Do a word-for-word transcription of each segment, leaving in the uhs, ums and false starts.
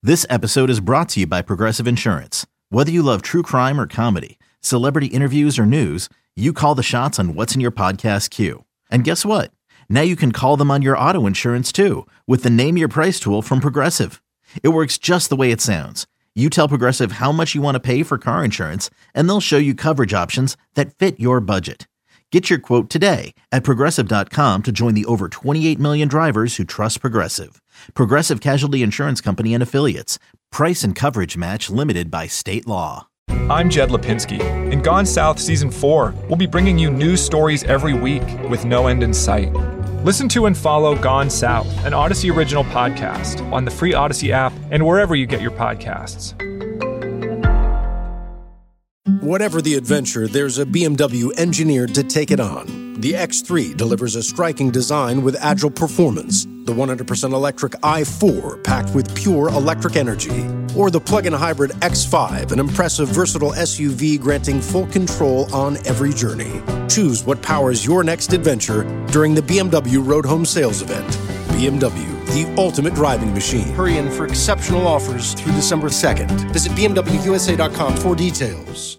This episode is brought to you by Progressive Insurance. Whether you love true crime or comedy, celebrity interviews or news, you call the shots on what's in your podcast queue. And guess what? Now you can call them on your auto insurance too with the Name Your Price tool from Progressive. It works just the way it sounds. You tell Progressive how much you want to pay for car insurance, and they'll show you coverage options that fit your budget. Get your quote today at Progressive dot com to join the over twenty-eight million drivers who trust Progressive. Progressive Casualty Insurance Company and Affiliates. Price and coverage match limited by state law. I'm Jed Lipinski. In Gone South Season four, we'll be bringing you news stories every week with no end in sight. Listen to and follow Gone South, an Odyssey original podcast, on the free Odyssey app and wherever you get your podcasts. Whatever the adventure, there's a B M W engineered to take it on. The X three delivers a striking design with agile performance. The one hundred percent electric i four packed with pure electric energy. Or the plug-in hybrid X five, an impressive versatile S U V granting full control on every journey. Choose what powers your next adventure during the B M W Road Home Sales Event. B M W, the ultimate driving machine. Hurry in for exceptional offers through December second. Visit B M W U S A dot com for details.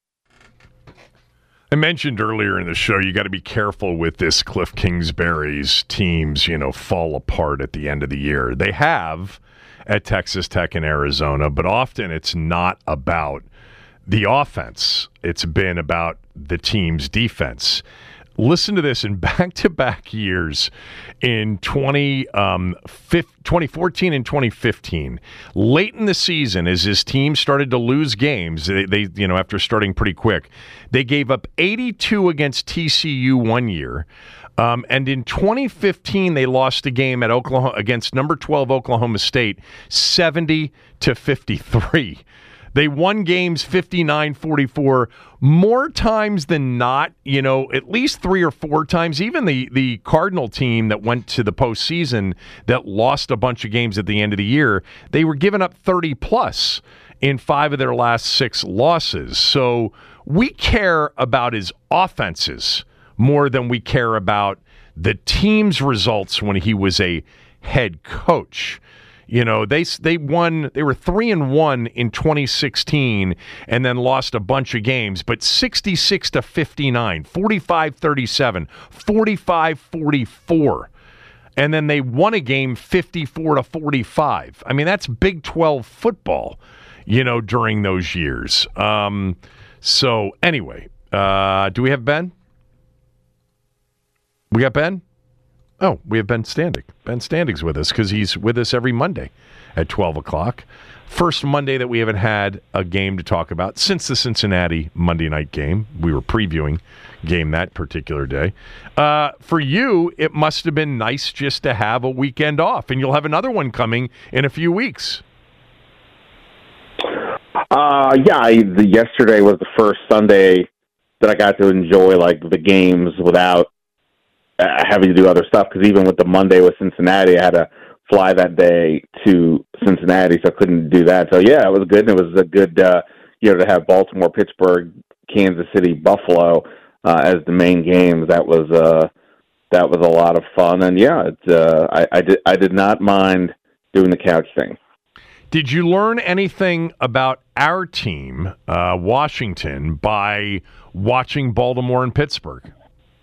I mentioned earlier in the show, you got to be careful with this Cliff Kingsbury's teams, you know, fall apart at the end of the year. They have at Texas Tech and Arizona, but often it's not about the offense. It's been about the team's defense. Listen to this. In back-to-back years, in twenty, um, twenty fourteen and twenty fifteen, late in the season, as his team started to lose games, they, they, you know, after starting pretty quick, they gave up eighty-two against T C U one year, um, and in twenty fifteen, they lost a game at Oklahoma against number twelve Oklahoma State, seventy to fifty-three. They won games fifty-nine forty-four more times than not, you know, at least three or four times. Even the, the Cardinal team that went to the postseason that lost a bunch of games at the end of the year, they were giving up thirty plus in five of their last six losses. So we care about his offenses more than we care about the team's results when he was a head coach. You know, they they won, they were three and one in twenty sixteen and then lost a bunch of games, but sixty-six to fifty-nine, forty-five thirty-seven, forty-five forty-four. And then they won a game fifty-four to forty-five. I mean, that's Big twelve football, you know, during those years. Um, so anyway, uh, do we have Ben? We got Ben? Oh, we have Ben Standig. Ben Standig's with us because he's with us every Monday at twelve o'clock. First Monday that we haven't had a game to talk about since the Cincinnati Monday night game. We were previewing game that particular day. Uh, for you, it must have been nice just to have a weekend off, and you'll have another one coming in a few weeks. Uh, yeah, I, the, yesterday was the first Sunday that I got to enjoy like the games without having to do other stuff, because even with the Monday with Cincinnati, I had to fly that day to Cincinnati, so I couldn't do that. So, yeah, it was good, and it was a good, uh, you know, to have Baltimore, Pittsburgh, Kansas City, Buffalo uh, as the main games. That was uh, that was a lot of fun, and, yeah, it, uh, I, I, did, I did not mind doing the couch thing. Did you learn anything about our team, uh, Washington, by watching Baltimore and Pittsburgh?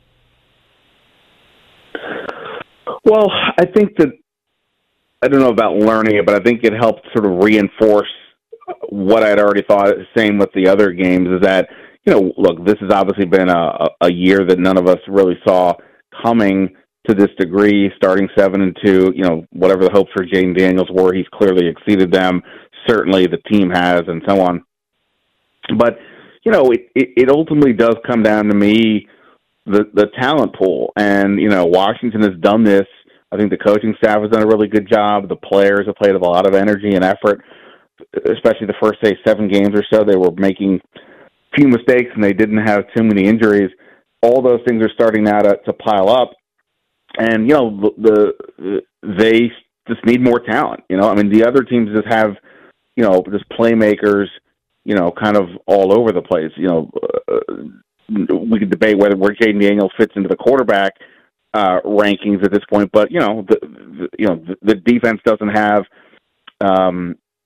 Well, I think that, I don't know about learning it, but I think it helped sort of reinforce what I'd already thought. Same with the other games, is that, you know, look, this has obviously been a, a year that none of us really saw coming to this degree, starting seven and two, you know, whatever the hopes for Jaden Daniels were, he's clearly exceeded them. Certainly the team has, and so on. But, you know, it, it, it ultimately does come down to me, the the talent pool. And, you know, Washington has done this. I think the coaching staff has done a really good job. The players have played with a lot of energy and effort, especially the first, say, seven games or so. They were making a few mistakes, and they didn't have too many injuries. All those things are starting now to, to pile up. And, you know, the, the they just need more talent. You know, I mean, the other teams just have, you know, just playmakers, you know, kind of all over the place. You know, uh, we could debate whether where Jaden Daniels fits into the quarterback uh, rankings at this point, but you know, the, the you know the, the defense doesn't have um,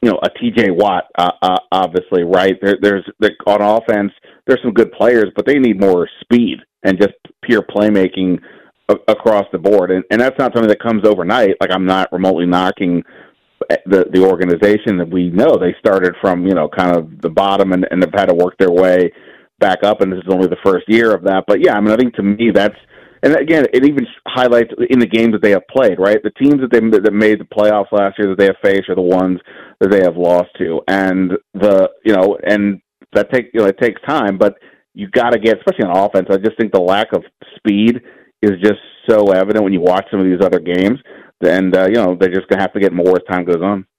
you know, a T J Watt, uh, uh, obviously, right? There, there's there, on offense, there's some good players, but they need more speed and just pure playmaking a- across the board. And, and that's not something that comes overnight. Like, I'm not remotely knocking the the organization that we know. They started from, you know, kind of the bottom and, and have had to work their way back up, and this is only the first year of that. But, yeah, I mean, I think to me that's, and again, it even highlights in the games that they have played, right? The teams that they that made the playoffs last year that they have faced are the ones that they have lost to, and the you know, and that take you know it takes time, but you got to get, especially on offense. I just think the lack of speed is just so evident when you watch some of these other games, and uh, you know they're just gonna have to get more as time goes on.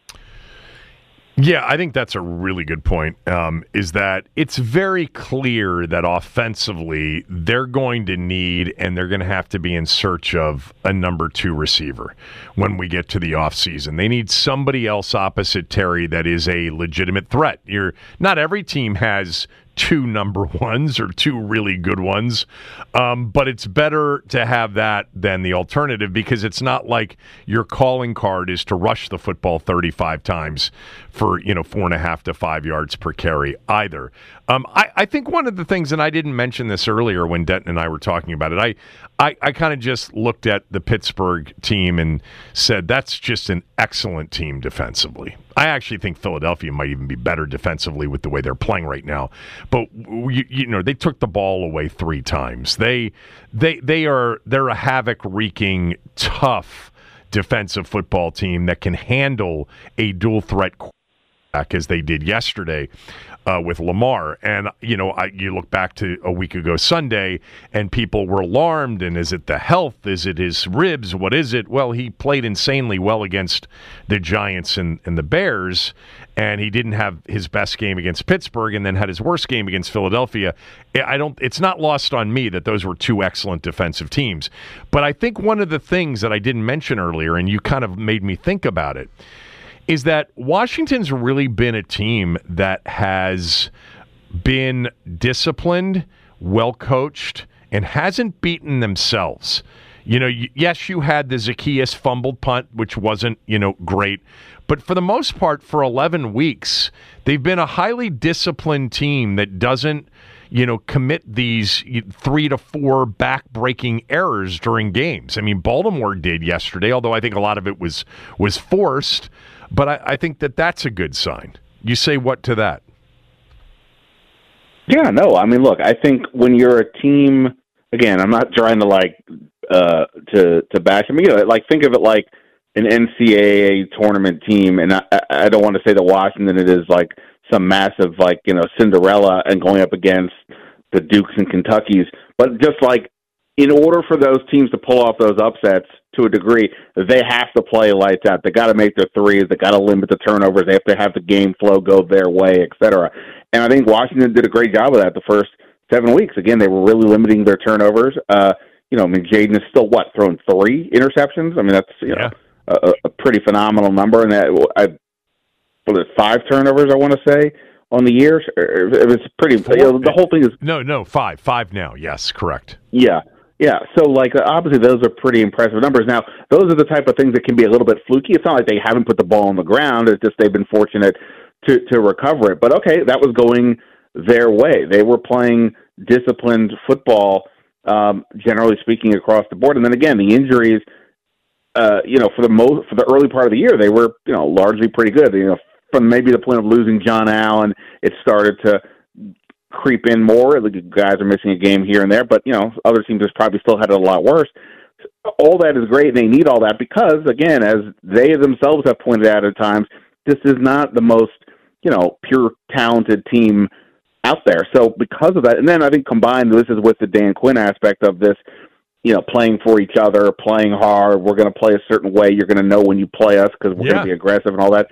Yeah, I think that's a really good point, um, is that it's very clear that offensively they're going to need and they're going to have to be in search of a number two receiver when we get to the offseason. They need somebody else opposite Terry that is a legitimate threat. You're not every team has two number ones or two really good ones, um, but it's better to have that than the alternative, because it's not like your calling card is to rush the football thirty-five times for, you know, four and a half to five yards per carry either. Um, I, I think one of the things, and I didn't mention this earlier when Denton and I were talking about it, I, I, I kind of just looked at the Pittsburgh team and said that's just an excellent team defensively. I actually think Philadelphia might even be better defensively with the way they're playing right now. But you, you know, they took the ball away three times. They they they are they're a havoc-wreaking, tough defensive football team that can handle a dual threat quarterback as they did yesterday uh, with Lamar. And you know, I, you look back to a week ago Sunday, and people were alarmed. And is it the health? Is it his ribs? What is it? Well, he played insanely well against the Giants and, and the Bears, and he didn't have his best game against Pittsburgh, and then had his worst game against Philadelphia. I don't. It's not lost on me that those were two excellent defensive teams. But I think one of the things that I didn't mention earlier, and you kind of made me think about it, is that Washington's really been a team that has been disciplined, well-coached, and hasn't beaten themselves. You know, yes, you had the Zacchaeus fumbled punt, which wasn't, you know, great. But for the most part, for eleven weeks, they've been a highly disciplined team that doesn't, you know, commit these three to four back-breaking errors during games. I mean, Baltimore did yesterday, although I think a lot of it was was forced. But I, I think that that's a good sign. You say what to that? Yeah, no, I mean, look, I think when you're a team, again, I'm not trying to, like, uh, to, to bash them. You know, like, think of it like an N C double A tournament team, and I, I don't want to say that Washington it is, like, some massive, like, you know, Cinderella and going up against the Dukes and Kentuckys, but just, like, in order for those teams to pull off those upsets to a degree, they have to play lights out. They got to make their threes. They got to limit the turnovers. They have to have the game flow go their way, et cetera. And I think Washington did a great job of that the first seven weeks. Again, they were really limiting their turnovers. Uh, you know, I mean, Jaden is still, what, throwing three interceptions? I mean, that's, you yeah. know, a, a pretty phenomenal number. And that, I, what is it, five turnovers, I want to say, on the year? It was pretty, you know, the whole thing is... No, no, five. Five now. Yes, correct. Yeah. Yeah, so, like, obviously those are pretty impressive numbers. Now, those are the type of things that can be a little bit fluky. It's not like they haven't put the ball on the ground. It's just they've been fortunate to, to recover it. But, okay, that was going their way. They were playing disciplined football, um, generally speaking, across the board. And then, again, the injuries, uh, you know, for the most, for the early part of the year, they were, you know, largely pretty good. You know, from maybe the point of losing John Allen, it started to creep in more. The guys are missing a game here and there, but, you know, other teams have probably still had it a lot worse. All that is great, and they need all that because, again, as they themselves have pointed out at times, this is not the most, you know, pure talented team out there. So because of that, and then I think combined, this is with the Dan Quinn aspect of this, you know, playing for each other, playing hard, we're going to play a certain way, you're going to know when you play us because we're yeah. going to be aggressive and all that.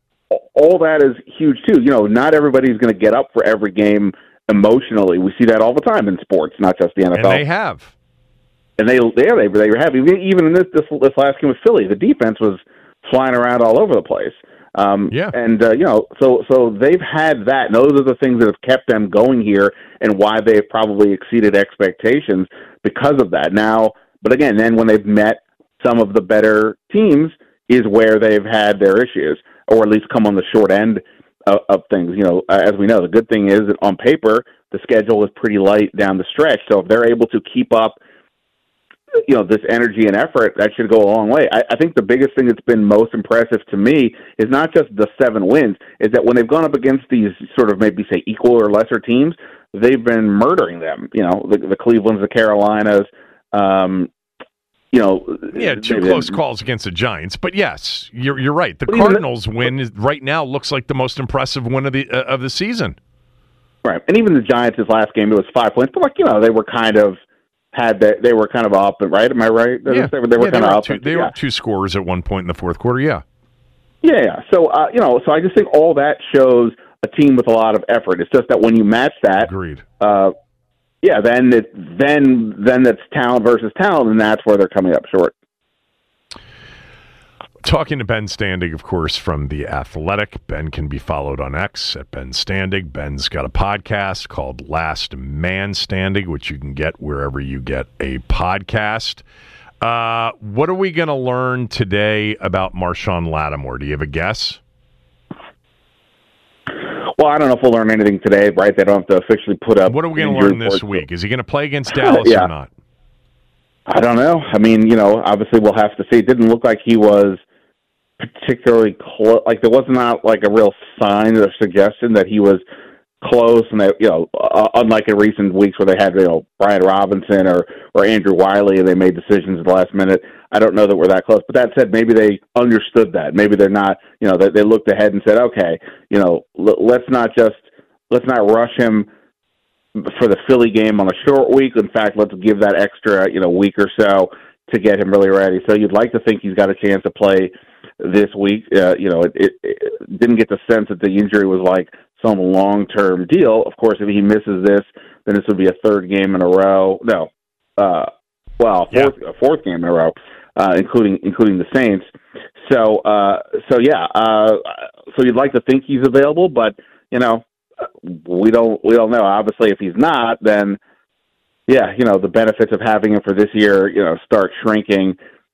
All that is huge, too. You know, not everybody's going to get up for every game emotionally. We see that all the time in sports, not just the N F L. And they have. And they, yeah, they, they have. Even in this, this this last game with Philly, the defense was flying around all over the place. Um, yeah. And, uh, you know, so so they've had that. And those are the things that have kept them going here and why they've probably exceeded expectations because of that. Now, but again, then when they've met some of the better teams is where they've had their issues. or at least come on the short end of, of things. You know, as we know, the good thing is that on paper the schedule is pretty light down the stretch. So if they're able to keep up, you know, this energy and effort, that should go a long way. I, I think the biggest thing that's been most impressive to me is not just the seven wins, is that when they've gone up against these sort of maybe say equal or lesser teams, they've been murdering them. You know, the, the Clevelands, the Carolinas, um, you know. Yeah, two close calls against the Giants. But yes, you're you're right. The well, Cardinals the, win is, right now looks like the most impressive win of the uh, of the season. Right, and even the Giants' last game, it was five points, but like you know, they were kind of had that they were kind of up, right? Am I right? Yeah, they were, they were yeah, kind they of were up. Two, they yeah. were two scorers at one point in the fourth quarter. Yeah, yeah, yeah. So uh, you know, so I just think all that shows a team with a lot of effort. It's just that when you match that, agreed. Uh, yeah, then it then then it's talent versus talent, and that's where they're coming up short. Talking to Ben Standig, of course, from The Athletic. Ben can be followed on X at Ben Standig. Ben's got a podcast called Last Man Standing, which you can get wherever you get a podcast. Uh, what are we going to learn today about Marshawn Lattimore? Do you have a guess? Well, I don't know if we'll learn anything today, right? They don't have to officially put up. What are we going to learn this week? Is he going to play against Dallas yeah. or not? I don't know. I mean, you know, obviously we'll have to see. It didn't look like he was particularly close. Like there was not like a real sign or suggestion that he was close. And that, you know, uh, unlike in recent weeks where they had, you know, Brian Robinson or or Andrew Wiley and they made decisions at the last minute. I don't know that we're that close. But that said, maybe they understood that. Maybe they're not. You know, they, they looked ahead and said, okay, you know, l- let's not just let's not rush him for the Philly game on a short week. In fact, let's give that extra, you know, week or so to get him really ready. So you'd like to think he's got a chance to play this week. Uh, you know, it, it, it didn't get the sense that the injury was like some long-term deal. Of course, if he misses this, then this would be a third game in a row. No, uh, well, fourth, yeah. a fourth game in a row, uh, including including the Saints. So, uh, so yeah, uh, so you'd like to think he's available, but you know, we don't we don't know. Obviously, if he's not, then yeah, you know, the benefits of having him for this year, you know, start shrinking.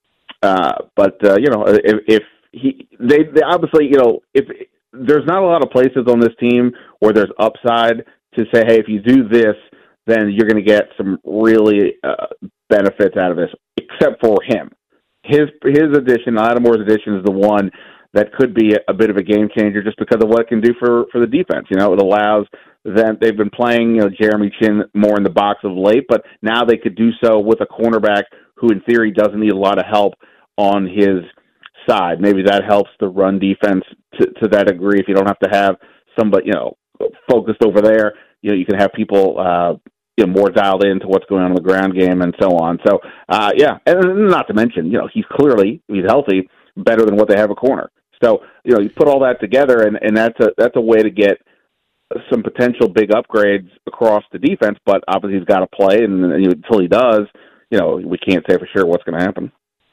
Uh, but uh, you know, if, if he, they, they obviously, you know, if there's not a lot of places on this team where there's upside to say, hey, if you do this, then you're going to get some really uh, benefits out of this. Except for him, his his addition, Lattimore's addition, is the one that could be a, a bit of a game changer just because of what it can do for, for the defense. You know, it allows them, they've been playing, you know, Jeremy Chin more in the box of late, but now they could do so with a cornerback who in theory doesn't need a lot of help on his side. Maybe that helps the run defense to, to that degree. If you don't have to have somebody, you know, focused over there, you know, you can have people, uh, you know, more dialed into what's going on in the ground game and so on. So, uh, yeah, and not to mention, you know, he's clearly, if he's healthy, better than what they have a corner. So, you know, you put all that together, and, and that's a that's a way to get some potential big upgrades across the defense. But obviously, he's got to play, and, and until he does, you know, we can't say for sure what's going to happen.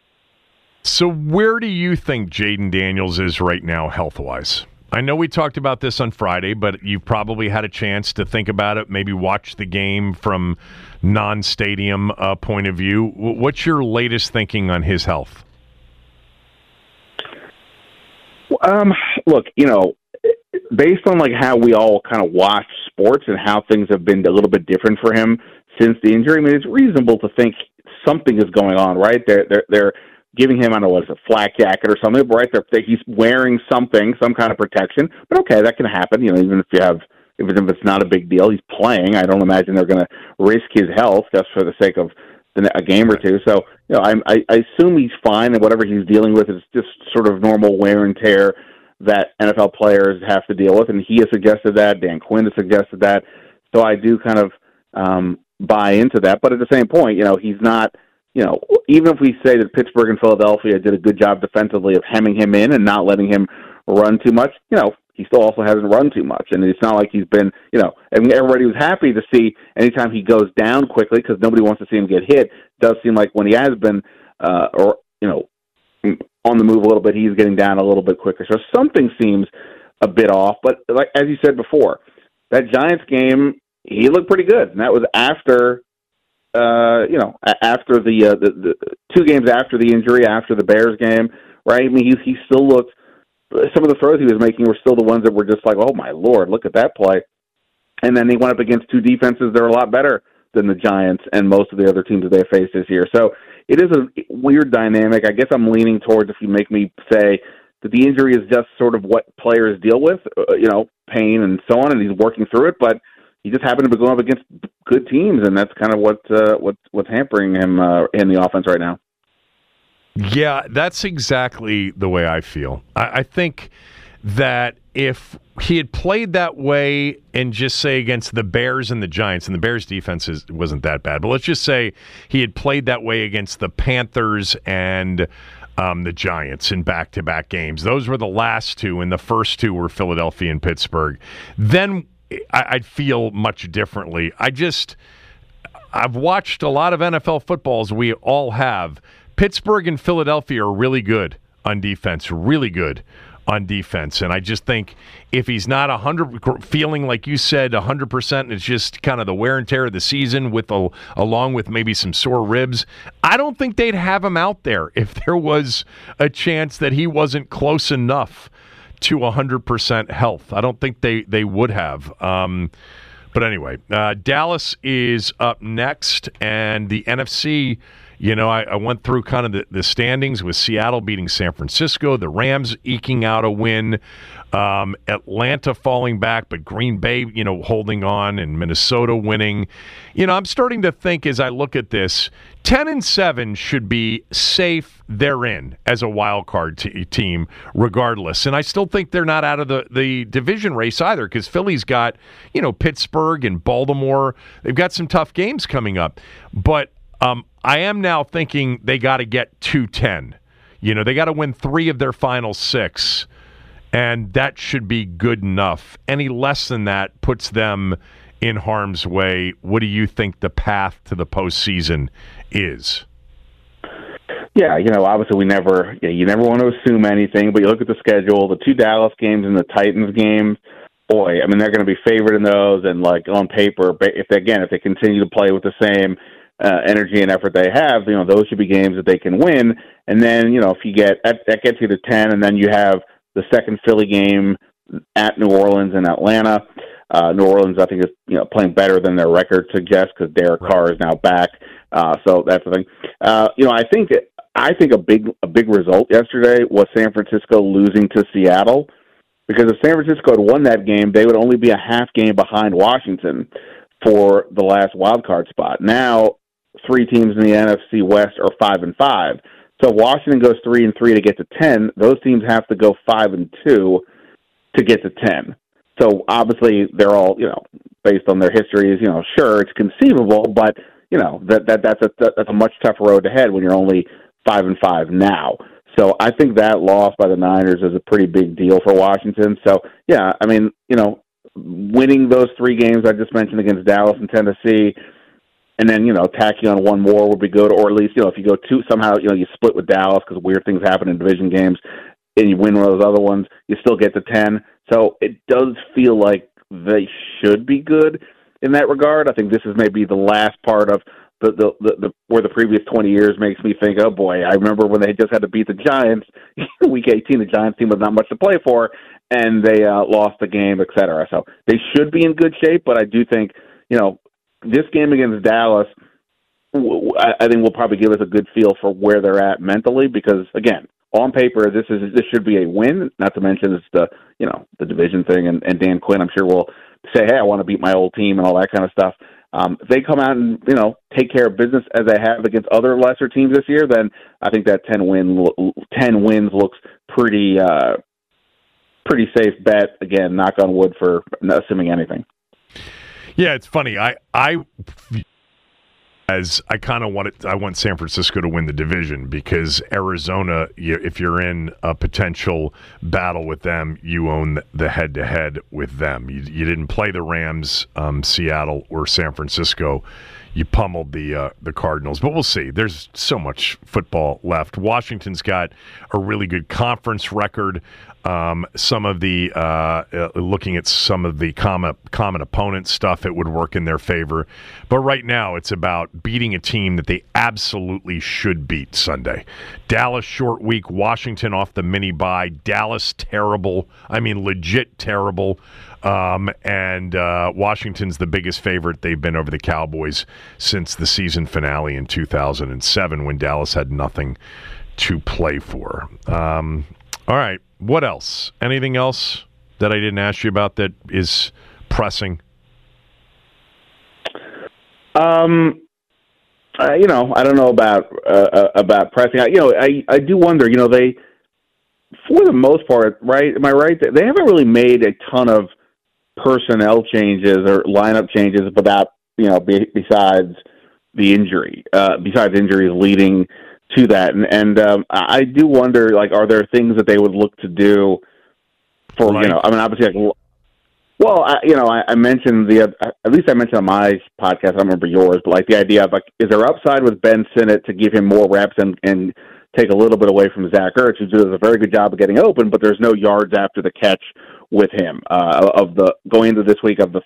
So, where do you think Jayden Daniels is right now, health wise? I know we talked about this on Friday, but you've probably had a chance to think about it. Maybe watch the game from non-stadium uh, point of view. What's your latest thinking on his health? Um, look, you know, based on like how we all kind of watch sports and how things have been a little bit different for him since the injury, I mean, it's reasonable to think something is going on, right? They're they're they're giving him, I don't know what, it's a flak jacket or something, right? They're, they, he's wearing something, some kind of protection. But okay, that can happen. You know, even if you have, if it's not a big deal, he's playing. I don't imagine they're going to risk his health just for the sake of a game or two. So, you know, I, I, I assume he's fine, and whatever he's dealing with is just sort of normal wear and tear that N F L players have to deal with. And he has suggested that. Dan Quinn has suggested that. So I do kind of um, buy into that. But at the same point, you know, he's not, you know, even if we say that Pittsburgh and Philadelphia did a good job defensively of hemming him in and not letting him run too much, you know, he still also hasn't run too much. And it's not like he's been, you know, I mean, everybody was happy to see anytime he goes down quickly because nobody wants to see him get hit. It does seem like when he has been, uh, or, you know, on the move a little bit, he's getting down a little bit quicker. So something seems a bit off. But like as you said before, that Giants game, he looked pretty good. And that was after, uh, you know, after the, uh, the, the two games after the injury, after the Bears game, right? I mean, he, he still looked some of the throws he was making were still the ones that were just like, oh my Lord, look at that play. And then he went up against two defenses that are a lot better than the Giants and most of the other teams that they faced this year. So it is a weird dynamic. I guess I'm leaning towards, if you make me say that the injury is just sort of what players deal with, uh, you know, pain and so on, and he's working through it, but he just happened to be going up against good teams, and that's kind of what, uh, what what's hampering him uh, in the offense right now. Yeah, that's exactly the way I feel. I, I think that if he had played that way and just say against the Bears and the Giants, and the Bears defense is, wasn't that bad, but let's just say he had played that way against the Panthers and um, the Giants in back-to-back games. Those were the last two, and the first two were Philadelphia and Pittsburgh. Then I, I'd feel much differently. I just, I've watched a lot of N F L footballs. We all have. Pittsburgh and Philadelphia are really good on defense, really good on defense. And I just think if he's not one hundred, feeling like you said, one hundred percent, and it's just kind of the wear and tear of the season with a, along with maybe some sore ribs, I don't think they'd have him out there if there was a chance that he wasn't close enough to one hundred percent health. I don't think they, they would have. Um, but anyway, uh, Dallas is up next, and the N F C, you know, I, I went through kind of the, the standings with Seattle beating San Francisco, the Rams eking out a win, um, Atlanta falling back, but Green Bay, you know, holding on, and Minnesota winning. You know, I'm starting to think as I look at this, ten and seven should be safe therein as a wild card t- team regardless. And I still think they're not out of the, the division race either, because Philly's got, you know, Pittsburgh and Baltimore. They've got some tough games coming up. But um, I am now thinking they got to get to ten. You know, they got to win three of their final six, and that should be good enough. Any less than that puts them in harm's way. What do you think the path to the postseason is? Yeah, you know, obviously we never, you, know, you never want to assume anything, but you look at the schedule, the two Dallas games and the Titans games, boy, I mean, they're going to be favored in those, and like on paper, if they, again, if they continue to play with the same uh, energy and effort they have, you know, those should be games that they can win. And then, you know, if you get, that, that gets you to ten, and then you have the second Philly game at New Orleans and Atlanta. Uh, New Orleans, I think, is, you know, playing better than their record suggests, because Derek Right. Carr is now back. Uh, so that's the thing. Uh, you know, I think I think a big a big result yesterday was San Francisco losing to Seattle, because if San Francisco had won that game, they would only be a half game behind Washington for the last wild card spot. Now, three teams in the N F C West are five and five. So Washington goes three and three to get to ten. Those teams have to go five and two to get to ten. So obviously they're all, you know, based on their histories, you know, sure, it's conceivable, but you know that that that's a that's a much tougher road ahead when you're only five and five now. So I think that loss by the Niners is a pretty big deal for Washington. So yeah, I mean, you know, winning those three games I just mentioned against Dallas and Tennessee, and then, you know, tacking on one more would be good, or at least, you know, if you go two somehow, you know, you split with Dallas because weird things happen in division games, and you win one of those other ones, you still get to ten. So it does feel like they should be good in that regard. I think this is maybe the last part of the, the, the, the where the previous twenty years makes me think, oh boy, I remember when they just had to beat the Giants, week eighteen, the Giants team was not much to play for, and they uh, lost the game, et cetera. So they should be in good shape, but I do think, you know, this game against Dallas, I think will probably give us a good feel for where they're at mentally, because again, on paper, this is this should be a win. Not to mention it's the, you know, the division thing, and, and Dan Quinn, I'm sure, will say, hey, I want to beat my old team and all that kind of stuff. Um, if they come out and, you know, take care of business as they have against other lesser teams this year, then I think that ten win ten wins looks pretty uh, pretty safe bet. Again, knock on wood for assuming anything. Yeah, it's funny. I I as I kind of wanted, I want San Francisco to win the division, because Arizona, you, if you're in a potential battle with them, you own the head-to-head with them. You, you didn't play the Rams, um, Seattle, or San Francisco. You pummeled the uh, the Cardinals, but we'll see. There's so much football left. Washington's got a really good conference record. Um, some of the uh, uh, looking at some of the common common opponent stuff, it would work in their favor. But right now, it's about beating a team that they absolutely should beat Sunday. Dallas short week, Washington off the mini bye. Dallas terrible. I mean, legit terrible. Um, and uh, Washington's the biggest favorite they've been over the Cowboys since the season finale in two thousand seven, when Dallas had nothing to play for. Um, all right. What else? Anything else that I didn't ask you about that is pressing? Um, uh, you know, I don't know about uh, about pressing. I, you know, I I do wonder. You know, they, for the most part, right? Am I right? They haven't really made a ton of personnel changes or lineup changes without, you know, be, besides the injury, uh, besides injuries leading to that. And, and um, I do wonder, like, are there things that they would look to do for, like, you know, I mean, obviously, like, well, I, you know, I, I mentioned the, at least I mentioned on my podcast, I don't remember yours, but like the idea of, like, is there upside with Ben Sinnott to give him more reps and, and take a little bit away from Zach Ertz, who does a very good job of getting open, but there's no yards after the catch with him. Uh, of the, going into this week, of the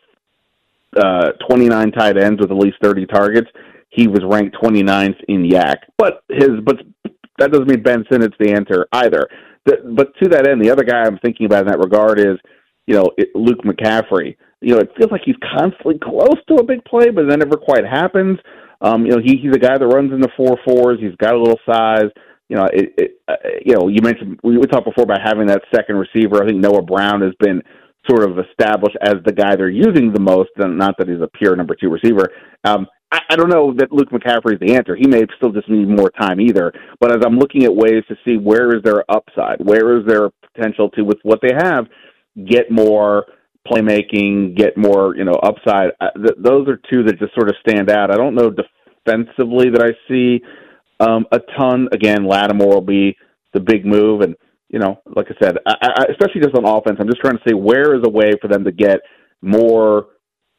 uh, twenty-nine tight ends with at least thirty targets, he was ranked twenty-ninth in Y A C. But his, but that doesn't mean Ben Sinnott's the answer either. The, but to that end, the other guy I'm thinking about in that regard is, you know, it, Luke McCaffrey. You know, it feels like he's constantly close to a big play, but it never quite happens. Um, you know, he, he's a guy that runs in the four fours. He's got a little size. You know, it, it, uh, you know, you mentioned, we, we talked before about having that second receiver. I think Noah Brown has been sort of established as the guy they're using the most, and not that he's a pure number two receiver. Um, I, I don't know that Luke McCaffrey is the answer. He may still just need more time either. But as I'm looking at ways to see where is their upside, where is their potential to, with what they have, get more playmaking, get more, you know, upside. Uh, th- those are two that just sort of stand out. I don't know defensively that I see um, a ton. Again, Lattimore will be the big move, and you know, like I said, I, I, especially just on offense, I'm just trying to say where is a way for them to get more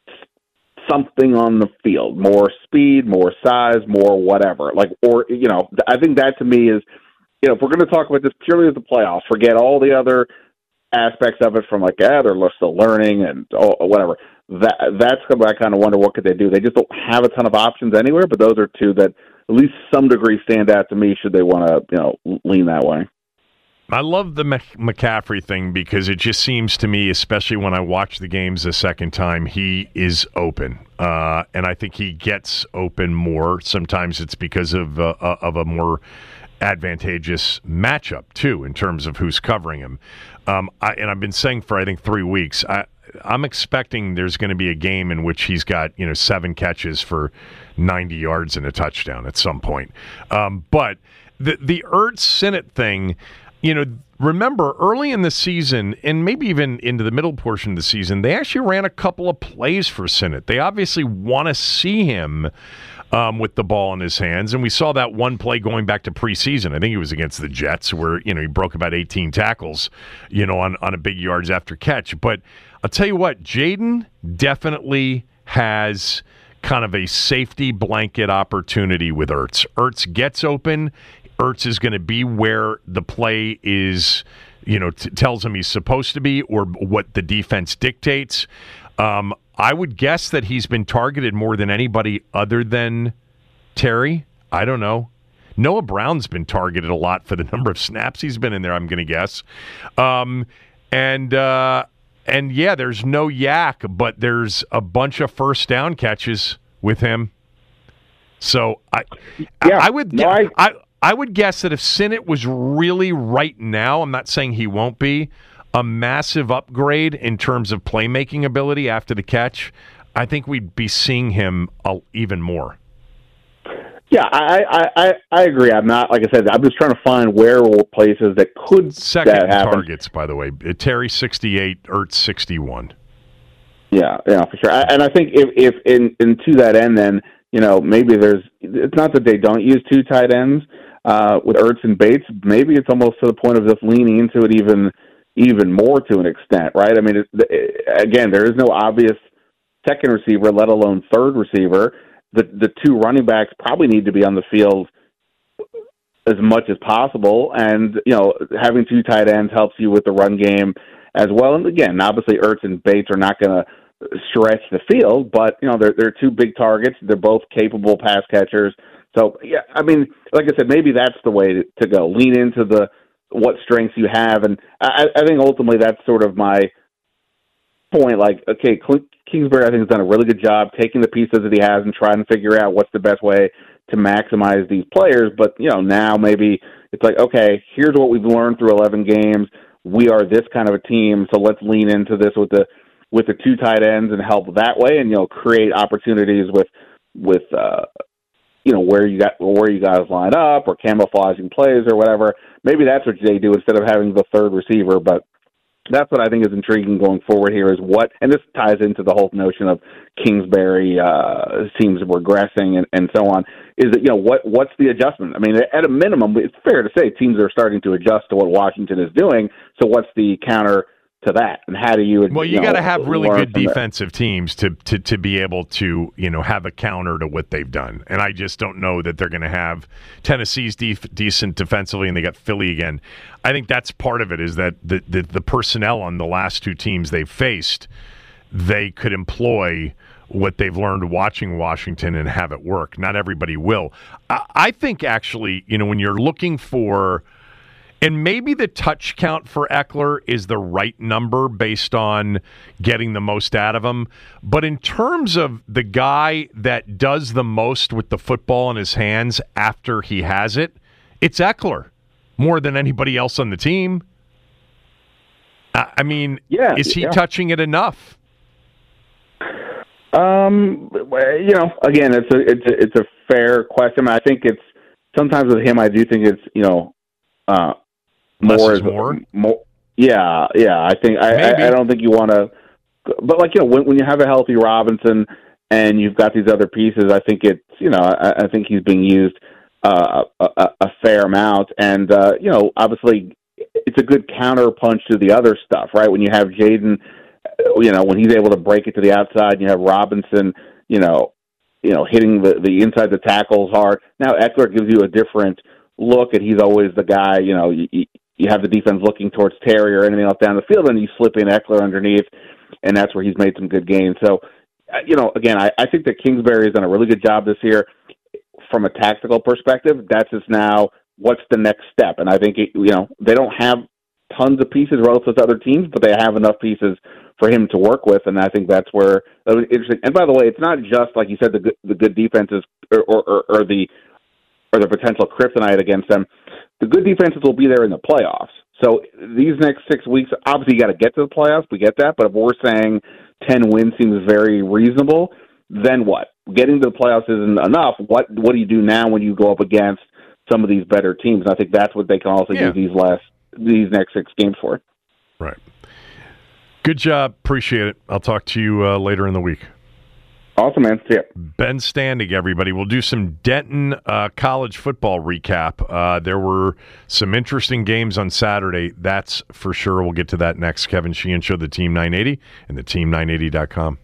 something on the field, more speed, more size, more whatever. Like, or you know, I think that to me is, you know, if we're going to talk about this purely as the playoffs, forget all the other aspects of it from like, yeah, they're still learning and oh, whatever. That that's what I kind of wonder, what could they do? They just don't have a ton of options anywhere, but those are two that at least some degree stand out to me. Should they want to, you know, lean that way? I love the McCaffrey thing because it just seems to me, especially when I watch the games the second time, he is open. Uh, and I think he gets open more. Sometimes it's because of uh, of a more advantageous matchup, too, in terms of who's covering him. Um, I, and I've been saying for, I think, three weeks, I, I'm expecting there's going to be a game in which he's got, you know, seven catches for ninety yards and a touchdown at some point. Um, but the, the Ertz Sinnott thing, you know, remember early in the season, and maybe even into the middle portion of the season, they actually ran a couple of plays for Sinnott. They obviously want to see him um, with the ball in his hands, and we saw that one play going back to preseason. I think it was against the Jets where, you know, he broke about eighteen tackles, you know, on, on a big yards after catch. But I'll tell you what, Jaden definitely has kind of a safety blanket opportunity with Ertz. Ertz gets open. Ertz is going to be where the play is, you know, t- tells him he's supposed to be, or what the defense dictates. Um, I would guess that he's been targeted more than anybody other than Terry. I don't know. Noah Brown's been targeted a lot for the number of snaps he's been in there, I'm going to guess. Um, and, uh, and yeah, there's no yak, but there's a bunch of first down catches with him. So I, yeah, I, I would, no, I, I, I would guess that if Sinnott was really right now, I'm not saying he won't be, a massive upgrade in terms of playmaking ability after the catch, I think we'd be seeing him uh, even more. Yeah, I, I, I, I agree. I'm not, like I said, I'm just trying to find where were places that could Second that happen. targets, by the way. Terry sixty-eight, Ertz sixty-one. Yeah, yeah, for sure. I, and I think if, if in, in to that end, then, you know, maybe there's, it's not that they don't use two tight ends uh, with Ertz and Bates. Maybe it's almost to the point of just leaning into it even even more to an extent, right? I mean, it, it, again, there is no obvious second receiver, let alone third receiver. The the two running backs probably need to be on the field as much as possible. And, you know, having two tight ends helps you with the run game as well. And again, obviously Ertz and Bates are not going to stretch the field, but, you know, they're, they're two big targets. They're both capable pass catchers. So, yeah, I mean, like I said, maybe that's the way to, to go. Lean into the what strengths you have. And I, I think ultimately that's sort of my point. Like, okay, Kingsbury, I think, has done a really good job taking the pieces that he has and trying to figure out what's the best way to maximize these players. But, you know, now maybe it's like, okay, here's what we've learned through eleven games. We are this kind of a team, so let's lean into this with the with the two tight ends and help that way, and, you know, create opportunities with with uh, you know, where you got where you guys line up or camouflaging plays or whatever. Maybe that's what they do instead of having the third receiver. But that's what I think is intriguing going forward here is what, and this ties into the whole notion of Kingsbury uh, teams regressing and, and so on, is that, you know, what what's the adjustment? I mean, at a minimum, it's fair to say teams are starting to adjust to what Washington is doing. So what's the counter to that, and how do you? Well, you, you got to have really good from defensive teams to, to to be able to, you know, have a counter to what they've done. And I just don't know that they're going to have Tennessee's def- decent defensively, and they got Philly again. I think that's part of it, is that the, the the personnel on the last two teams they've faced, they could employ what they've learned watching Washington and have it work. Not everybody will. I, I think actually, you know, when you're looking for. And maybe the touch count for Eckler is the right number based on getting the most out of him. But in terms of the guy that does the most with the football in his hands after he has it, it's Eckler more than anybody else on the team. I mean, yeah, is he yeah. touching it enough? Um, you know, again, it's a it's a, it's a fair question. I think it's sometimes with him, I do think it's, you know, uh, more is more. more. Yeah, yeah. I think I, I, I don't think you want to, but like, you know, when when you have a healthy Robinson and you've got these other pieces, I think it's, you know, I, I think he's being used uh, a, a fair amount, and uh, you know, obviously, it's a good counter punch to the other stuff, right? When you have Jaden, you know, when he's able to break it to the outside, and you have Robinson, you know, you know, hitting the the inside the tackles hard. Now Eckler gives you a different look, and he's always the guy, you know. You, You have the defense looking towards Terry or anything else down the field, and you slip in Eckler underneath, and that's where he's made some good gains. So, you know, again, I, I think that Kingsbury has done a really good job this year from a tactical perspective. That's just now what's the next step. And I think, it, you know, they don't have tons of pieces relative to other teams, but they have enough pieces for him to work with, and I think that's where that was interesting. And by the way, it's not just, like you said, the good, the good defenses or, or, or the or the potential kryptonite against them. The good defenses will be there in the playoffs. So these next six weeks, obviously you got to get to the playoffs. We get that. But if we're saying ten wins seems very reasonable, then what? Getting to the playoffs isn't enough. What What do you do now when you go up against some of these better teams? And I think that's what they can also yeah. use these last these next six games for. Right. Good job. Appreciate it. I'll talk to you uh, later in the week. Awesome, man. See ya. Ben Standing, everybody. We'll do some Denton uh, college football recap. Uh, there were some interesting games on Saturday, that's for sure. We'll get to that next. Kevin Sheehan Show, the Team nine eighty, and the team nine eighty dot com.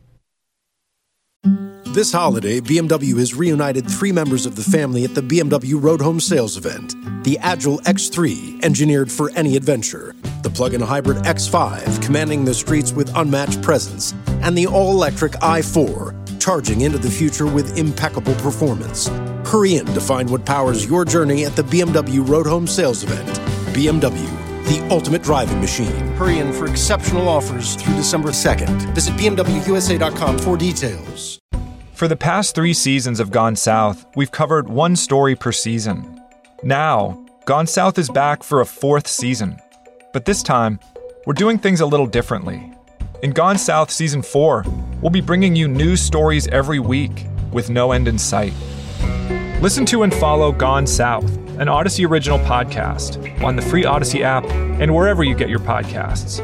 This holiday, B M W has reunited three members of the family at the B M W Road Home Sales event. The Agile X three, engineered for any adventure. The plug-in hybrid X five, commanding the streets with unmatched presence. And the all-electric i four, charging into the future with impeccable performance. Hurry in to find what powers your journey at the B M W Road Home Sales event. B M W, the ultimate driving machine. Hurry in for exceptional offers through December second. Visit B M W U S A dot com for details. For the past three seasons of Gone South, we've covered one story per season. Now, Gone South is back for a fourth season. But this time, we're doing things a little differently. In Gone South Season four, we'll be bringing you news stories every week with no end in sight. Listen to and follow Gone South, an Odyssey original podcast, on the free Odyssey app and wherever you get your podcasts.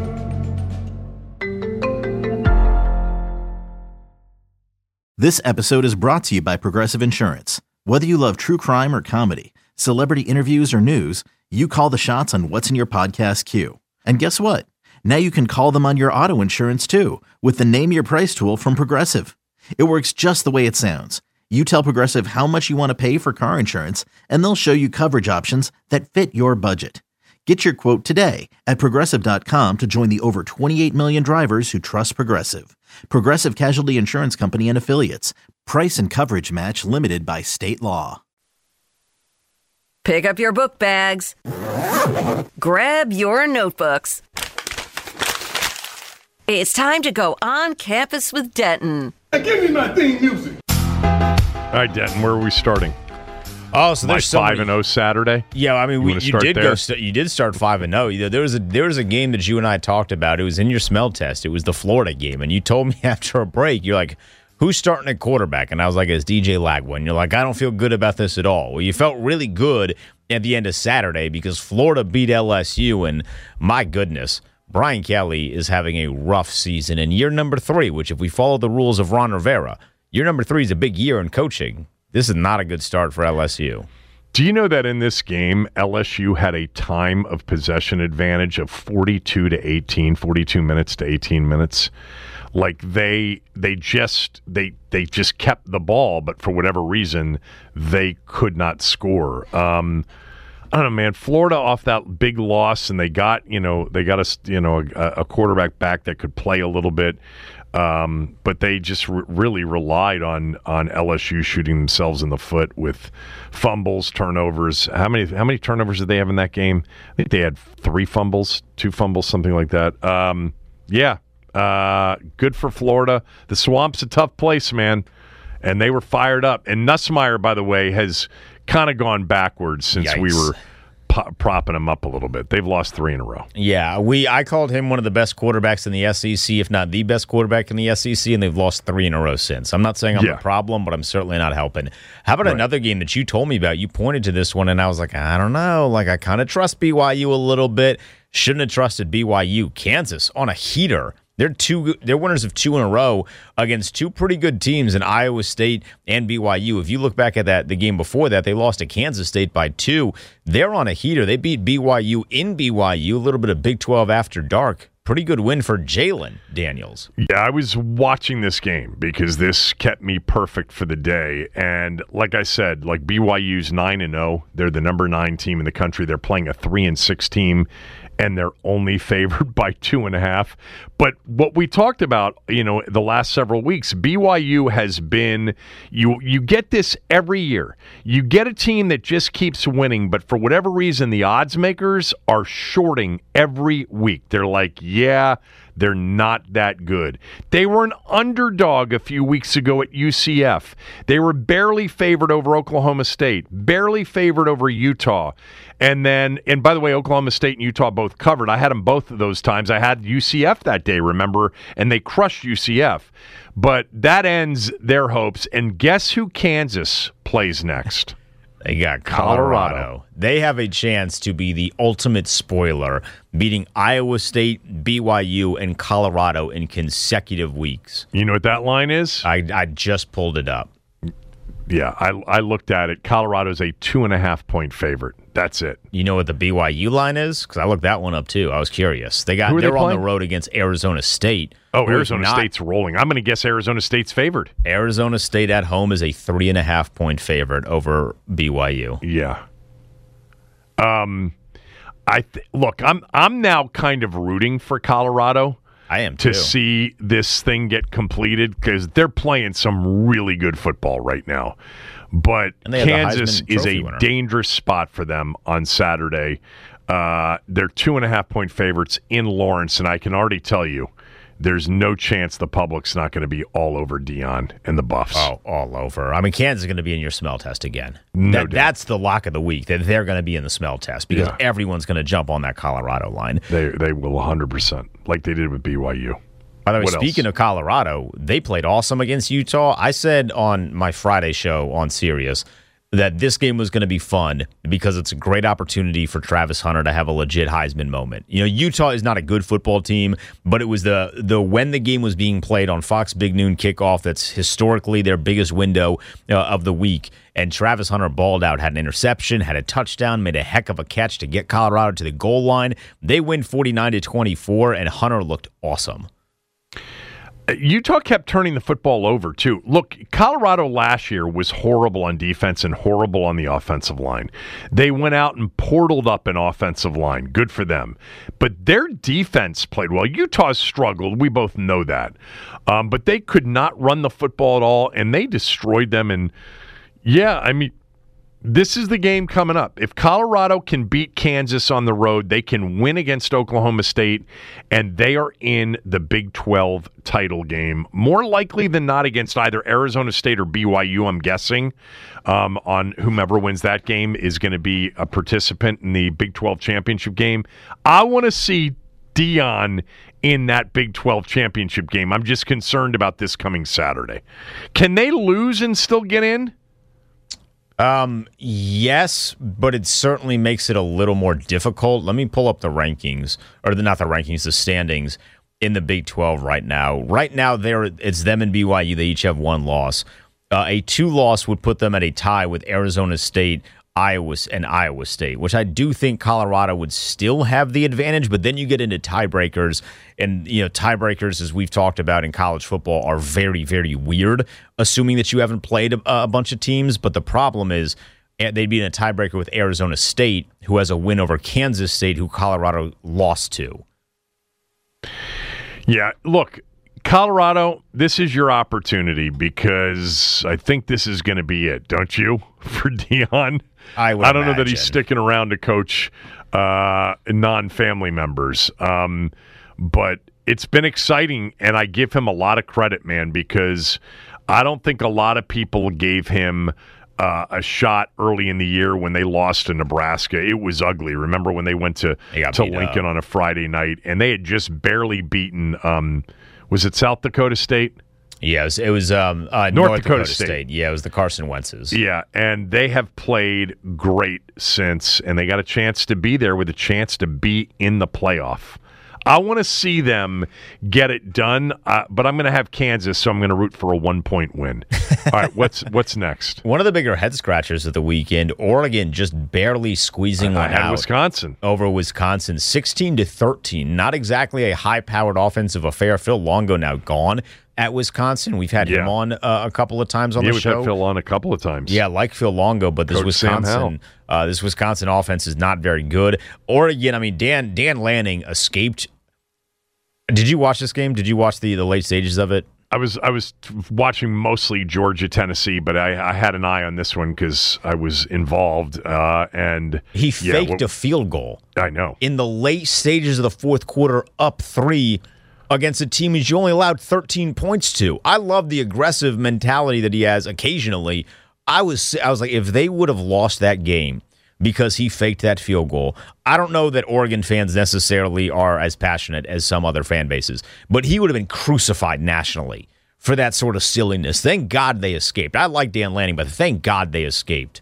This episode is brought to you by Progressive Insurance. Whether you love true crime or comedy, celebrity interviews or news, you call the shots on what's in your podcast queue. And guess what? Now you can call them on your auto insurance too with the Name Your Price tool from Progressive. It works just the way it sounds. You tell Progressive how much you want to pay for car insurance, and they'll show you coverage options that fit your budget. Get your quote today at Progressive dot com to join the over twenty-eight million drivers who trust Progressive. Progressive Casualty Insurance Company and Affiliates. Price and coverage match limited by state law. Pick up your book bags. Grab your notebooks. It's time to go on campus with Denton. Give me my theme music. All right, Denton, where are we starting? Oh, so there's so five many. and zero Saturday. Yeah, I mean, you, we, you did there? go. St- you did start five and zero. There was a there was a game that you and I talked about. It was in your smell test. It was the Florida game, and you told me after a break, you're like, "Who's starting at quarterback?" And I was like, "It's D J Lagwa." And you're like, "I don't feel good about this at all." Well, you felt really good at the end of Saturday because Florida beat L S U, and my goodness, Brian Kelly is having a rough season in year number three. Which, if we follow the rules of Ron Rivera, year number three is a big year in coaching. This is not a good start for L S U. Do you know that in this game, L S U had a time of possession advantage of forty-two to eighteen, forty-two minutes to eighteen minutes? Like they they just they they just kept the ball, but for whatever reason, they could not score. Um, I don't know, man. Florida off that big loss, and they got you know they got a you know a, a quarterback back that could play a little bit. Um, but they just re- really relied on on L S U shooting themselves in the foot with fumbles, turnovers. How many how many turnovers did they have in that game? I think they had three fumbles, two fumbles, something like that. Um, yeah, uh, good for Florida. The Swamp's a tough place, man, and they were fired up. And Nussmeier, by the way, has kind of gone backwards since Yikes. we were po- propping him up a little bit. They've lost three in a row. Yeah, we. I called him one of the best quarterbacks in the S E C, if not the best quarterback in the S E C, and they've lost three in a row since. I'm not saying I'm Yeah. the problem, but I'm certainly not helping. How about Right. another game that you told me about? You pointed to this one, and I was like, I don't know. Like, I kind of trust B Y U a little bit. Shouldn't have trusted B Y U. Kansas on a heater. They're two. They're winners of two in a row against two pretty good teams in Iowa State and B Y U. If you look back at that, the game before that, they lost to Kansas State by two. They're on a heater. They beat B Y U in B Y U. A little bit of Big twelve after dark. Pretty good win for Jalen Daniels. Yeah, I was watching this game because this kept me perfect for the day. And like I said, like B Y U's nine and zero. They're the number nine team in the country. They're playing a three and six team, and they're only favored by two and a half. But what we talked about, you know, the last several weeks, B Y U has been, you you get this every year. You get a team that just keeps winning, but for whatever reason, the odds makers are shorting every week. They're like, yeah, they're not that good. They were an underdog a few weeks ago at U C F. They were barely favored over Oklahoma State, barely favored over Utah. And then, and by the way, Oklahoma State and Utah both covered. I had them both of those times. I had U C F that day, remember? And they crushed U C F. But that ends their hopes. And guess who Kansas plays next? They got Colorado. Colorado. They have a chance to be the ultimate spoiler, beating Iowa State, B Y U, and Colorado in consecutive weeks. You know what that line is? I, I just pulled it up. Yeah, I, I looked at it. Colorado's a two and a half point favorite. That's it. You know what the B Y U line is? Because I looked that one up too. I was curious. They got Who are they're they on the playing? road against Arizona State. Oh, who is Arizona not- State's rolling. I'm going to guess Arizona State's favored. Arizona State at home is a three and a half point favorite over B Y U. Yeah. Um, I th- look. I'm I'm now kind of rooting for Colorado I am to too. see this thing get completed because they're playing some really good football right now. But And they have the Kansas Heisman is Trophy a winner. dangerous spot for them on Saturday. Uh, they're two and a half point favorites in Lawrence, and I can already tell you, there's no chance the public's not going to be all over Dion and the Buffs. Oh, all over. I mean, Kansas is going to be in your smell test again. No that, doubt. that's the lock of the week, that they're going to be in the smell test because Yeah. everyone's going to jump on that Colorado line. They they will one hundred percent, like they did with B Y U. By the way, What speaking else? of Colorado, they played awesome against Utah. I said on my Friday show on Sirius that this game was going to be fun because it's a great opportunity for Travis Hunter to have a legit Heisman moment. You know, Utah is not a good football team, but it was the the when the game was being played on Fox Big Noon kickoff that's historically their biggest window uh, of the week. And Travis Hunter balled out, had an interception, had a touchdown, made a heck of a catch to get Colorado to the goal line. They win forty-nine to twenty-four, and Hunter looked awesome. Utah kept turning the football over, too. Look, Colorado last year was horrible on defense and horrible on the offensive line. They went out and portaled up an offensive line. Good for them. But their defense played well. Utah struggled. We both know that. Um, but they could not run the football at all, and they destroyed them. And, yeah, I mean, this is the game coming up. If Colorado can beat Kansas on the road, they can win against Oklahoma State, and they are in the Big twelve title game. More likely than not against either Arizona State or B Y U, I'm guessing. Um, on whomever wins that game is going to be a participant in the Big twelve championship game. I want to see Deion in that Big twelve championship game. I'm just concerned about this coming Saturday. Can they lose and still get in? Um, yes, but it certainly makes it a little more difficult. Let me pull up the rankings, or the, not the rankings, the standings in the Big twelve right now. Right now, there it's them and B Y U. They each have one loss. Uh, a two-loss would put them at a tie with Arizona State, Iowa, and Iowa State, which I do think Colorado would still have the advantage, but then you get into tiebreakers, and you know tiebreakers, as we've talked about in college football, are very, very weird, assuming that you haven't played a, a bunch of teams. But the problem is they'd be in a tiebreaker with Arizona State, who has a win over Kansas State, who Colorado lost to. Yeah, look, Colorado, this is your opportunity because I think this is going to be it, don't you, for Deion? I would I don't imagine. know that he's sticking around to coach uh, non-family members. Um, but it's been exciting, and I give him a lot of credit, man, because I don't think a lot of people gave him uh, a shot early in the year when they lost to Nebraska. It was ugly. Remember when they went to, to Lincoln up. on a Friday night, and they had just barely beaten um, – was it South Dakota State? Yeah, it was, it was um, uh, North, North Dakota, Dakota State. State. Yeah, it was the Carson Wentz's. Yeah, and they have played great since, and they got a chance to be there with a chance to be in the playoff. I want to see them get it done, uh, but I'm going to have Kansas, so I'm going to root for a one-point win. All right, what's what's next? One of the bigger head-scratchers of the weekend, Oregon just barely squeezing I one had out Wisconsin. over Wisconsin, sixteen to thirteen. Not exactly a high-powered offensive affair. Phil Longo now gone at Wisconsin. We've had Yeah. him on uh, a couple of times on Yeah, the we've show. had Phil on a couple of times. Yeah, like Phil Longo, but this Coach Sam Wisconsin, uh, this Wisconsin offense is not very good. Oregon, I mean, Dan Dan Lanning escaped. Did you watch this game? Did you watch the, the late stages of it? I was I was watching mostly Georgia, Tennessee, but I, I had an eye on this one because I was involved. Uh, and He yeah, faked well, a field goal I know. in the late stages of the fourth quarter, up three against a team he's only allowed thirteen points to. I love the aggressive mentality that he has occasionally. I was I was like, if they would have lost that game because he faked that field goal, I don't know that Oregon fans necessarily are as passionate as some other fan bases, but he would have been crucified nationally for that sort of silliness. Thank God they escaped. I like Dan Lanning, but thank God they escaped.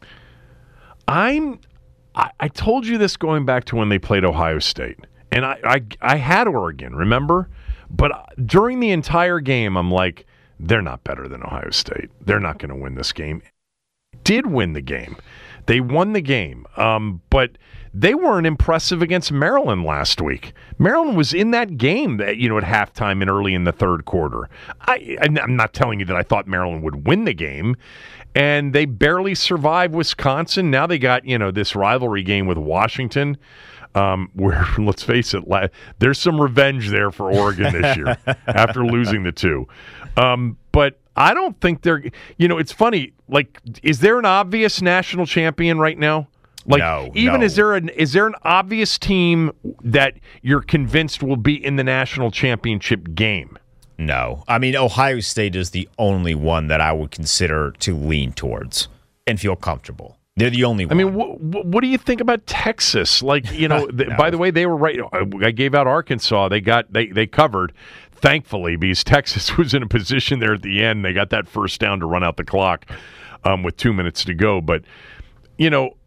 I'm. I, I told you this going back to when they played Ohio State, and I, I I had Oregon, remember? But during the entire game, I'm like, they're not better than Ohio State. They're not going to win this game. Did win the game. They won the game, um, but they weren't impressive against Maryland last week. Maryland was in that game that you know at halftime and early in the third quarter. I, I'm not telling you that I thought Maryland would win the game, and they barely survived Wisconsin. Now they got you know this rivalry game with Washington, um, where let's face it, la- there's some revenge there for Oregon this year after losing the two. Um, but I don't think they're, you know, it's funny. Like, is there an obvious national champion right now? Like, no, even no. is there an is there an obvious team that you're convinced will be in the national championship game? No. I mean, Ohio State is the only one that I would consider to lean towards and feel comfortable. They're the only one. I mean, wh- wh- what do you think about Texas? Like, you know, th- No. by the way, they were right. I gave out Arkansas. They got they they covered. Thankfully, because Texas was in a position there at the end. They got that first down to run out the clock um, with two minutes to go. But, you know,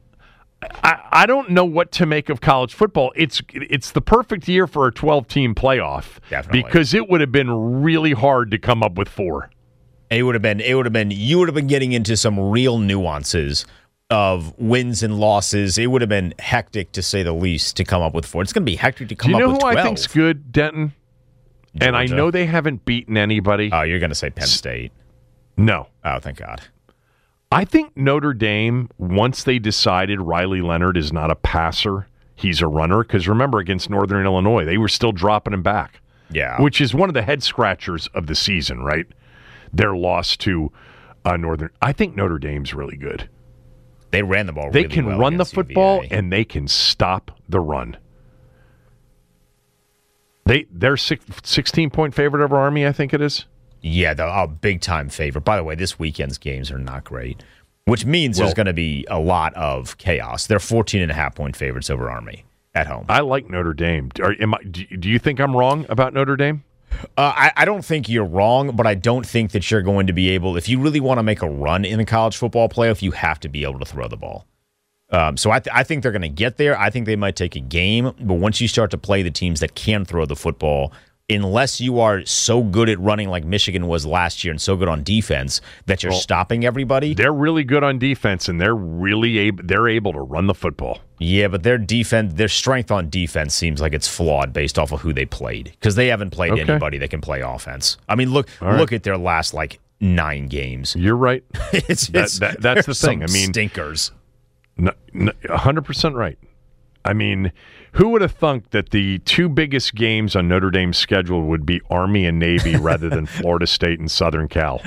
I, I don't know what to make of college football. It's it's the perfect year for a twelve-team playoff. Definitely. Because it would have been really hard to come up with four. It would have been, it would have been, you would have been getting into some real nuances of wins and losses. It would have been hectic, to say the least, to come up with four. It's going to be hectic to come Do you up know with who twelve. I think's good, Denton? Georgia. And I know they haven't beaten anybody. Oh, you're going to say Penn State. No. Oh, thank God. I think Notre Dame, once they decided Riley Leonard is not a passer, he's a runner, because remember, against Northern Illinois, they were still dropping him back. Yeah. Which is one of the head scratchers of the season, right? Their loss to uh, Northern. I think Notre Dame's really good. They ran the ball They really can well run the against football, U V A. and they can stop the run. They, they're sixteen-point favorite over Army, I think it is. Yeah, the oh, big-time favorite. By the way, this weekend's games are not great, which means Well, there's going to be a lot of chaos. They're fourteen and a half point favorites over Army at home. I like Notre Dame. Are, am I, do, do you think I'm wrong about Notre Dame? Uh, I, I don't think you're wrong, but I don't think that you're going to be able, if you really want to make a run in the college football playoff, you have to be able to throw the ball. Um, so I, th- I think they're going to get there. I think they might take a game, but once you start to play the teams that can throw the football, unless you are so good at running like Michigan was last year and so good on defense that you're Well, stopping everybody. They're really good on defense, and they're really able, they're able to run the football. Yeah, but their defense, their strength on defense seems like it's flawed based off of who they played, because they haven't played Okay. anybody that can play offense. I mean, look All right. look at their last like nine games. You're right. it's, That- it's that- that's the there's thing. some I mean- stinkers. No, no, one hundred percent right. I mean, who would have thunk that the two biggest games on Notre Dame's schedule would be Army and Navy rather than Florida State and Southern Cal?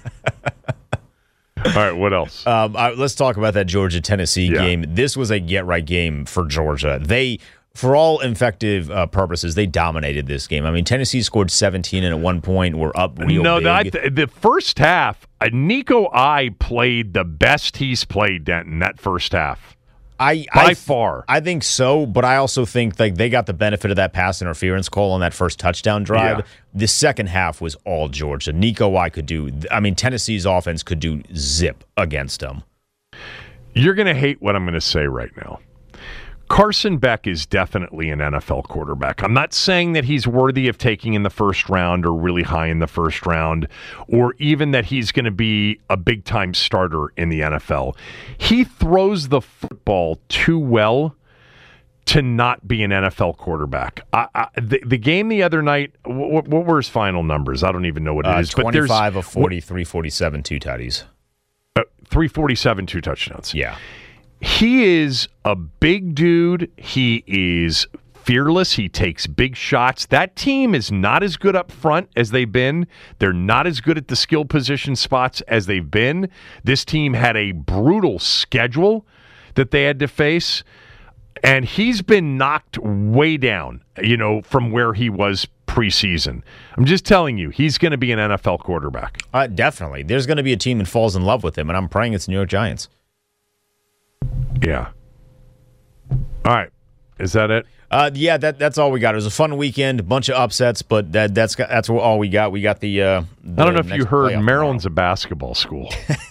All right, what else? Um, I, let's talk about that Georgia-Tennessee Yeah. game. This was a get-right game for Georgia. They, for all effective uh, purposes, they dominated this game. I mean, Tennessee scored seventeen, and at one point were up real no, big. the, I th- the first half, uh, Nico I played the best he's played, Denton, that first half. I, By I, far. I think so, but I also think like they got the benefit of that pass interference call on that first touchdown drive. Yeah. The second half was all Georgia. Nico I could do, I mean, Tennessee's offense could do zip against them. You're going to hate what I'm going to say right now. Carson Beck is definitely an N F L quarterback. I'm not saying that he's worthy of taking in the first round or really high in the first round, or even that he's going to be a big-time starter in the N F L. He throws the football too well to not be an N F L quarterback. I, I, the, the game the other night, what, what were his final numbers? I don't even know what it Uh, is. But there's twenty-five of forty-three, forty-seven, two tutties. uh, three forty-seven, two touchdowns. Yeah. He is a big dude. He is fearless. He takes big shots. That team is not as good up front as they've been. They're not as good at the skill position spots as they've been. This team had a brutal schedule that they had to face, and he's been knocked way down, you know, from where he was preseason. I'm just telling you, he's going to be an N F L quarterback. Uh, definitely. There's going to be a team that falls in love with him, and I'm praying it's the New York Giants. Yeah. All right. Is that it? Uh, yeah, that that's all we got. It was a fun weekend, a bunch of upsets, but that that's that's all we got. We got the. Uh, the I don't know if next you heard, playoff Maryland's tomorrow. a basketball school.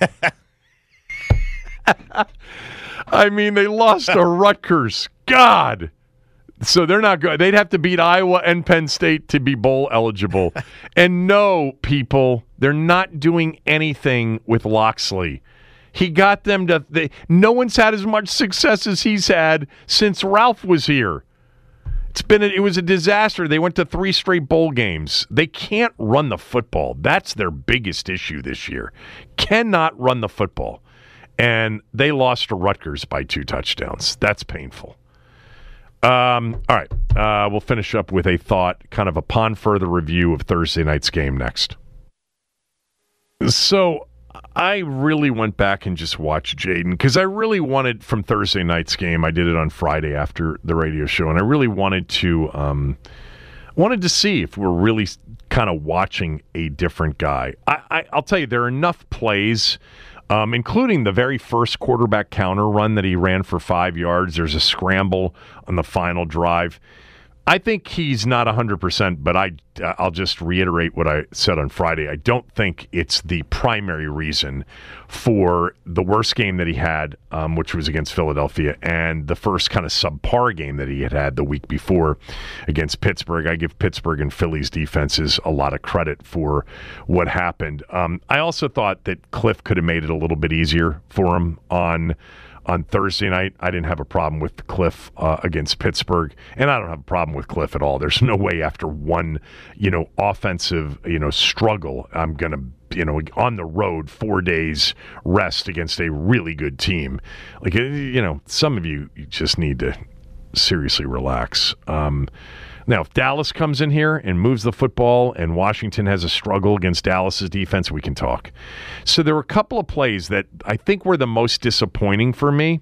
I mean, they lost to Rutgers. God. So they're not good. They'd have to beat Iowa and Penn State to be bowl eligible. And no, people, they're not doing anything with Loxley. He got them to. They, no one's had as much success as he's had since Ralph was here. It's been. A, it was a disaster. They went to three straight bowl games. They can't run the football. That's their biggest issue this year. Cannot run the football, and they lost to Rutgers by two touchdowns. That's painful. Um, all right, uh, we'll finish up with a thought, kind of upon further review of Thursday night's game next. So. I really went back and just watched Jaden because I really wanted from Thursday night's game. I did it on Friday after the radio show, and I really wanted to um, wanted to see if we're really kind of watching a different guy. I, I, I'll tell you, there are enough plays, um, including the very first quarterback counter run that he ran for five yards. There's a scramble on the final drive. I think he's not one hundred percent, but I, I'll just reiterate what I said on Friday. I don't think it's the primary reason for the worst game that he had, um, which was against Philadelphia, and the first kind of subpar game that he had had the week before against Pittsburgh. I give Pittsburgh and Philly's defenses a lot of credit for what happened. Um, I also thought that Cliff could have made it a little bit easier for him on on Thursday night. I didn't have a problem with Cliff uh, against Pittsburgh, and I don't have a problem with Cliff at all. There's no way after one, you know, offensive, you know, struggle, I'm going to, you know, on the road, four days rest against a really good team. Like, you know, some of you just need to seriously relax. Um, now, if Dallas comes in here and moves the football and Washington has a struggle against Dallas's defense, we can talk. So there were a couple of plays that I think were the most disappointing for me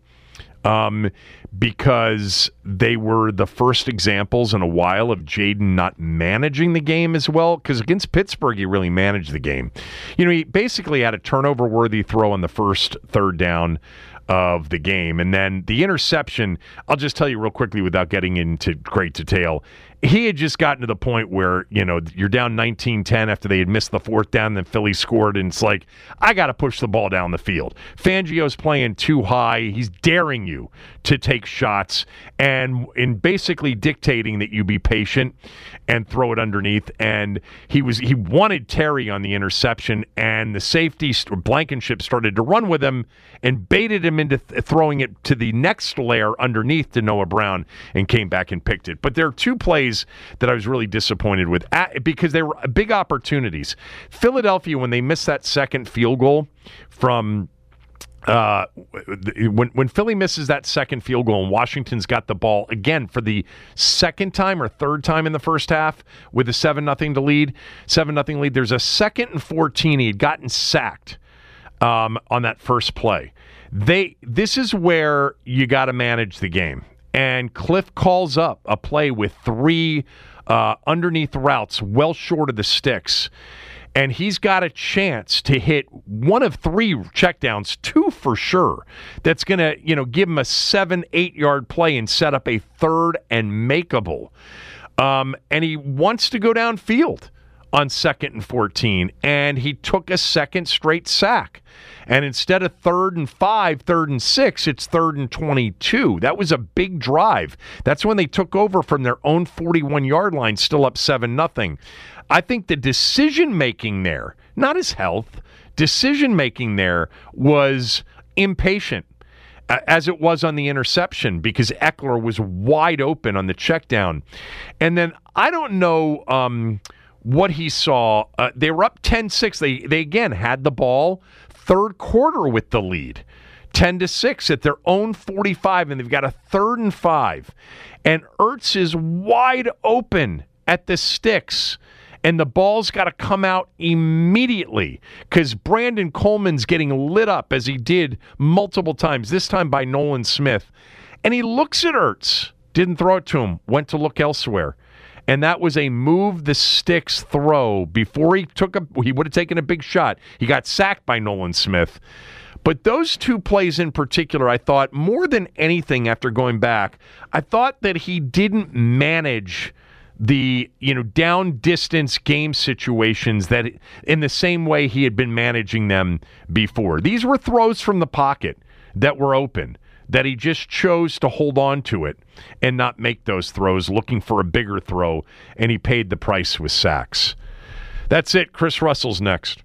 um, because they were the first examples in a while of Jaden not managing the game as well, because against Pittsburgh, he really managed the game. You know, he basically had a turnover-worthy throw on the first third down of the game. And then the interception, I'll just tell you real quickly without getting into great detail, he had just gotten to the point where, you know, you're down nineteen ten after they had missed the fourth down, then Philly scored, and it's like, I got to push the ball down the field. Fangio's playing too high. He's daring you to take shots and in basically dictating that you be patient and throw it underneath. And he was he wanted Terry on the interception, and the safety, Blankenship, started to run with him and baited him into th- throwing it to the next layer underneath to Noah Brown, and came back and picked it. But there are two plays that I was really disappointed with at, because they were big opportunities. Philadelphia, when they missed that second field goal from uh, when when Philly misses that second field goal and Washington's got the ball again for the second time or third time in the first half with a seven nothing to lead, seven nothing lead. There's a second and fourteen. He had gotten sacked um, on that first play. They this is where you got to manage the game. And Cliff calls up a play with three uh, underneath routes well short of the sticks. And he's got a chance to hit one of three checkdowns, two for sure, that's going to, you know, give him a seven, eight-yard play and set up a third and makeable. Um, and he wants to go downfield on second and fourteen, and he took a second straight sack. And instead of third and five, third and six, it's third and twenty-two. That was a big drive. That's when they took over from their own forty-one-yard line, still up seven nothing. I think the decision-making there, not his health, decision-making there was impatient, as it was on the interception, because Eckler was wide open on the check down. And then I don't know um, what he saw. Uh, they were up ten six. They, they, again, had the ball third quarter with the lead, ten to six at their own forty-five, and they've got a third and five. And Ertz is wide open at the sticks, and the ball's got to come out immediately because Brandon Coleman's getting lit up, as he did multiple times, this time by Nolan Smith. And he looks at Ertz, didn't throw it to him, went to look elsewhere. And that was a move the sticks throw before he took a, he would have taken a big shot. He got sacked by Nolan Smith. But those two plays in particular, I thought, more than anything after going back, I thought that he didn't manage the, you know, down distance game situations that in the same way he had been managing them before. These were throws from the pocket that were open, that he just chose to hold on to it and not make those throws, looking for a bigger throw, and he paid the price with sacks. That's it. Chris Russell's next.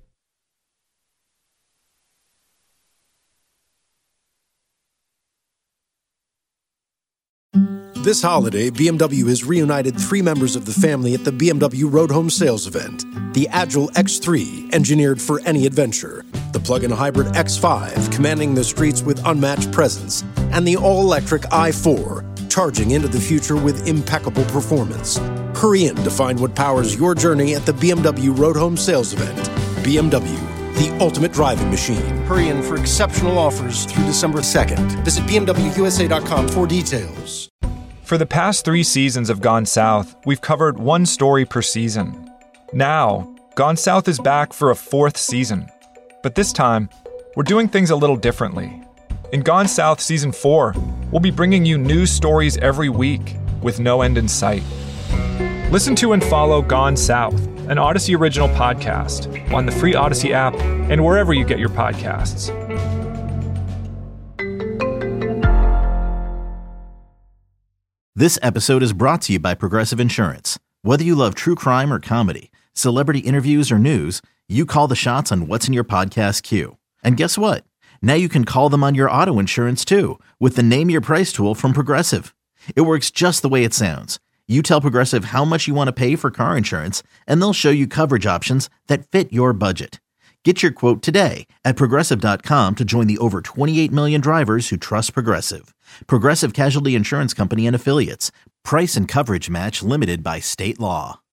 This holiday, B M W has reunited three members of the family at the B M W Road Home Sales Event. The Agile X three, engineered for any adventure. The plug-in hybrid X five, commanding the streets with unmatched presence. And the all-electric i four, charging into the future with impeccable performance. Hurry in to find what powers your journey at the B M W Road Home Sales Event. B M W, the ultimate driving machine. Hurry in for exceptional offers through December second. Visit B M W U S A dot com for details. For the past three seasons of Gone South, we've covered one story per season. Now, Gone South is back for a fourth season. But this time, we're doing things a little differently. In Gone South Season four, we'll be bringing you new stories every week with no end in sight. Listen to and follow Gone South, an Odyssey original podcast, on the free Odyssey app and wherever you get your podcasts. This episode is brought to you by Progressive Insurance. Whether you love true crime or comedy, celebrity interviews or news, you call the shots on what's in your podcast queue. And guess what? Now you can call them on your auto insurance too with the Name Your Price tool from Progressive. It works just the way it sounds. You tell Progressive how much you want to pay for car insurance, and they'll show you coverage options that fit your budget. Get your quote today at Progressive dot com to join the over twenty-eight million drivers who trust Progressive. Progressive Casualty Insurance Company and Affiliates. Price and coverage match limited by state law.